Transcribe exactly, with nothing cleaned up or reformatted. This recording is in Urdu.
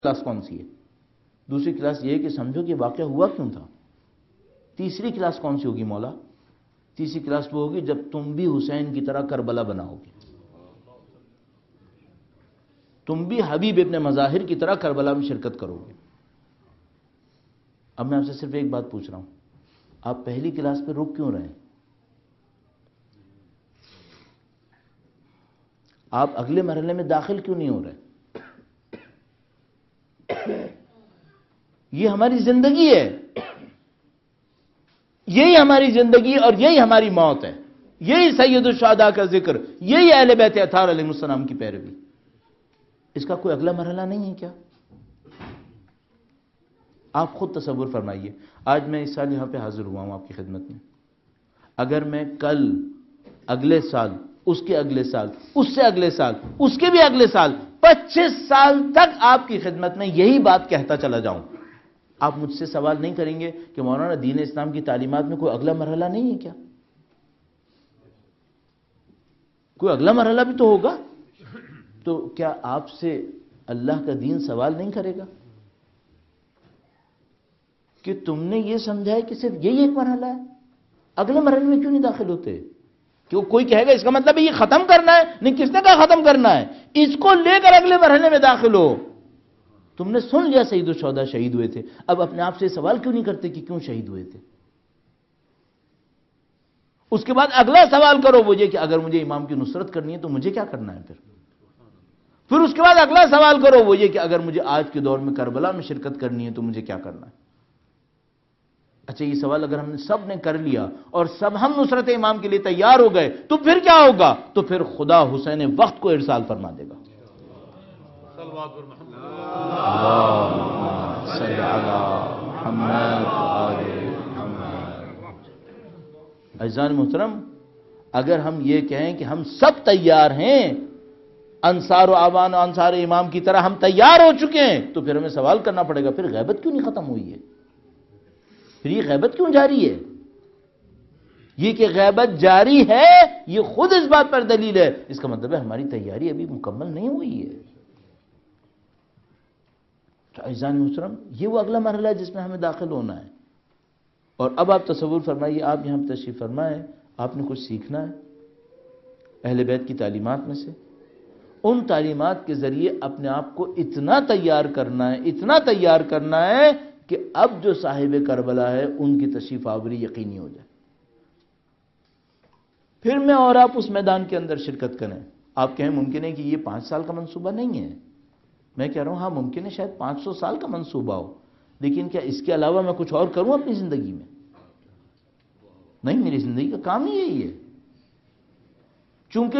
کلاس کون سی ہے؟ دوسری کلاس یہ ہے کہ سمجھو کہ واقعہ ہوا کیوں تھا۔ تیسری کلاس کون سی ہوگی مولا؟ تیسری کلاس وہ ہوگی جب تم بھی حسین کی طرح کربلا بناؤ گے، تم بھی حبیب ابن مظاہر کی طرح کربلا میں شرکت کرو گے۔ اب میں آپ سے صرف ایک بات پوچھ رہا ہوں، آپ پہلی کلاس پہ رک کیوں رہے ہیں؟ آپ اگلے مرحلے میں داخل کیوں نہیں ہو رہے؟ یہ ہماری زندگی ہے، یہی ہماری زندگی اور یہی ہماری موت ہے، یہی سید الشہداء کا ذکر، یہی اہل بیت اطہار علیہ السلام کی پیروی۔ اس کا کوئی اگلا مرحلہ نہیں ہے کیا؟ آپ خود تصور فرمائیے، آج میں اس سال یہاں پہ حاضر ہوا ہوں آپ کی خدمت میں، اگر میں کل، اگلے سال، اس کے اگلے سال، اس سے اگلے سال، اس کے بھی اگلے سال، پچیس سال تک آپ کی خدمت میں یہی بات کہتا چلا جاؤں، آپ مجھ سے سوال نہیں کریں گے کہ مولانا دین اسلام کی تعلیمات میں کوئی اگلا مرحلہ نہیں ہے کیا؟ کوئی اگلا مرحلہ بھی تو ہوگا۔ تو کیا آپ سے اللہ کا دین سوال نہیں کرے گا کہ تم نے یہ سمجھا ہے کہ صرف یہی ایک مرحلہ ہے، اگلے مرحلے میں کیوں نہیں داخل ہوتے؟ کہ کوئی کہے گا اس کا مطلب ہے یہ ختم کرنا ہے، نہیں، کس نے کہا ختم کرنا ہے؟ اس کو لے کر اگلے مرحلے میں داخل ہو۔ تم نے سن لیا سید الشہداء شہید ہوئے تھے، اب اپنے آپ سے سوال کیوں نہیں کرتے کہ کیوں شہید ہوئے تھے؟ اس کے بعد اگلا سوال کرو وہ یہ کہ اگر مجھے امام کی نصرت کرنی ہے تو مجھے کیا کرنا ہے؟ پھر پھر اس کے بعد اگلا سوال کرو وہ یہ کہ اگر مجھے آج کے دور میں کربلا میں شرکت کرنی ہے تو مجھے کیا کرنا ہے؟ اچھا، یہ سوال اگر ہم نے سب نے کر لیا اور سب ہم نصرت امام کے لیے تیار ہو گئے تو پھر کیا ہوگا؟ تو پھر خدا حسین وقت کو ارسال فرما دے گا۔ عزیزان محترم، اگر ہم یہ کہیں کہ ہم سب تیار ہیں، انصار و آبان و انصار امام کی طرح ہم تیار ہو چکے ہیں، تو پھر ہمیں سوال کرنا پڑے گا پھر غیبت کیوں نہیں ختم ہوئی ہے؟ پھر یہ غیبت کیوں جاری ہے؟ یہ کہ غیبت جاری ہے یہ خود اس بات پر دلیل ہے، اس کا مطلب ہے ہماری تیاری ابھی مکمل نہیں ہوئی ہے۔ تو عزیزان محترم، یہ وہ اگلا مرحلہ ہے جس میں ہمیں داخل ہونا ہے۔ اور اب آپ تصور فرمائیے، آپ یہاں تشریف فرمائیں، آپ نے کچھ سیکھنا ہے اہل بیت کی تعلیمات میں سے، ان تعلیمات کے ذریعے اپنے آپ کو اتنا تیار کرنا ہے، اتنا تیار کرنا ہے کہ اب جو صاحب کربلا ہے ان کی تشریف آوری یقینی ہو جائے، پھر میں اور آپ اس میدان کے اندر شرکت کریں۔ آپ کہیں ممکن ہے کہ یہ پانچ سال کا منصوبہ نہیں ہے، میں کہہ رہا ہوں ہاں ممکن ہے شاید پانچ سو سال کا منصوبہ ہو، لیکن کیا اس کے علاوہ میں کچھ اور کروں اپنی زندگی میں؟ نہیں، میری زندگی کا کام ہی یہی ہے، چونکہ